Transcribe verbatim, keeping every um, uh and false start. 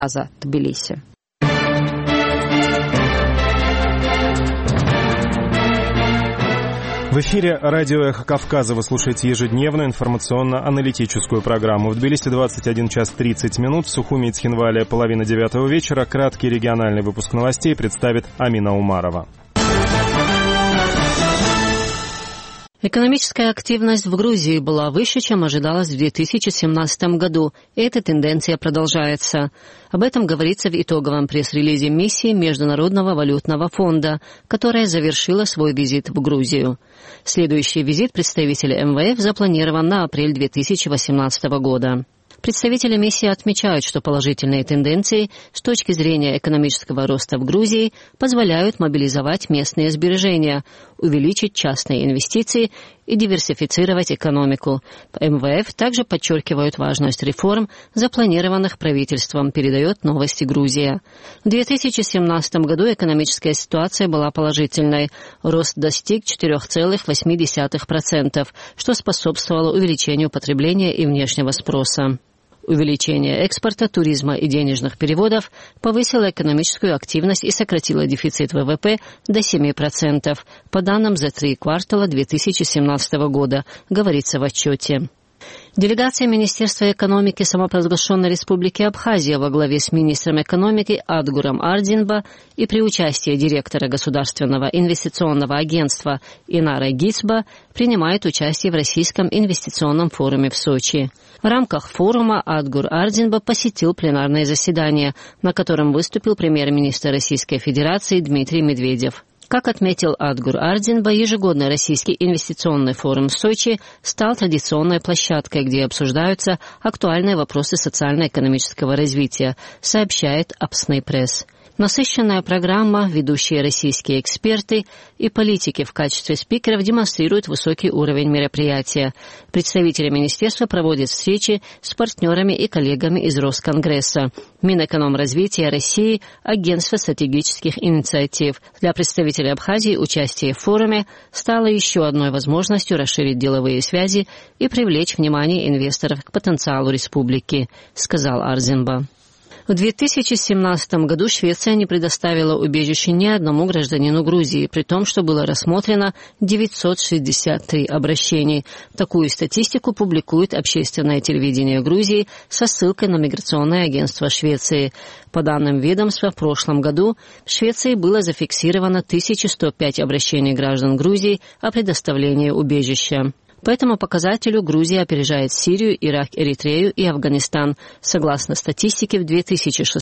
Кавказа, Тбилиси. В эфире радио «Эхо Кавказа» вы слушаете ежедневную информационно-аналитическую программу. В Тбилиси двадцать один час тридцать минут, в Сухуми и Цхинвале половина девятого вечера. Краткий региональный выпуск новостей представит Амина Умарова. Экономическая активность в Грузии была выше, чем ожидалось в две тысячи семнадцатом году, и эта тенденция продолжается. Об этом говорится в итоговом пресс-релизе миссии Международного валютного фонда, которая завершила свой визит в Грузию. Следующий визит представителя эм вэ эф запланирован на апрель две тысячи восемнадцатого года. Представители миссии отмечают, что положительные тенденции с точки зрения экономического роста в Грузии позволяют мобилизовать местные сбережения, увеличить частные инвестиции и диверсифицировать экономику. эм вэ эф также подчеркивают важность реформ, запланированных правительством, передает новости Грузия. В две тысячи семнадцатом году экономическая ситуация была положительной. Рост достиг четыре целых восемь десятых процента, что способствовало увеличению потребления и внешнего спроса. Увеличение экспорта, туризма и денежных переводов повысило экономическую активность и сократило дефицит вэ вэ пэ до семь процентов, по данным за три квартала две тысячи семнадцатого года, говорится в отчете. Делегация Министерства экономики самопровозглашенной Республики Абхазия во главе с министром экономики Адгуром Ардинба и при участии директора Государственного инвестиционного агентства Инара Гицба принимает участие в Российском инвестиционном форуме в Сочи. В рамках форума Адгур Ардинба посетил пленарное заседание, на котором выступил премьер-министр Российской Федерации Дмитрий Медведев. Как отметил Адгур Ардинба, ежегодный Российский инвестиционный форум в Сочи стал традиционной площадкой, где обсуждаются актуальные вопросы социально-экономического развития, сообщает Апсный пресс. Насыщенная программа, ведущие российские эксперты и политики в качестве спикеров демонстрируют высокий уровень мероприятия. Представители министерства проводят встречи с партнерами и коллегами из Росконгресса, Минэкономразвития России, Агентства стратегических инициатив. Для представителей Абхазии участие в форуме стало еще одной возможностью расширить деловые связи и привлечь внимание инвесторов к потенциалу республики, сказал Ардинба. В две тысячи семнадцатом году Швеция не предоставила убежище ни одному гражданину Грузии, при том, что было рассмотрено девятьсот шестьдесят три обращений. Такую статистику публикует общественное телевидение Грузии со ссылкой на Миграционное агентство Швеции. По данным ведомства, в прошлом году в Швеции было зафиксировано тысяча сто пять обращений граждан Грузии о предоставлении убежища. По этому показателю Грузия опережает Сирию, Ирак, Эритрею и Афганистан. Согласно статистике, в две тысячи шестнадцатом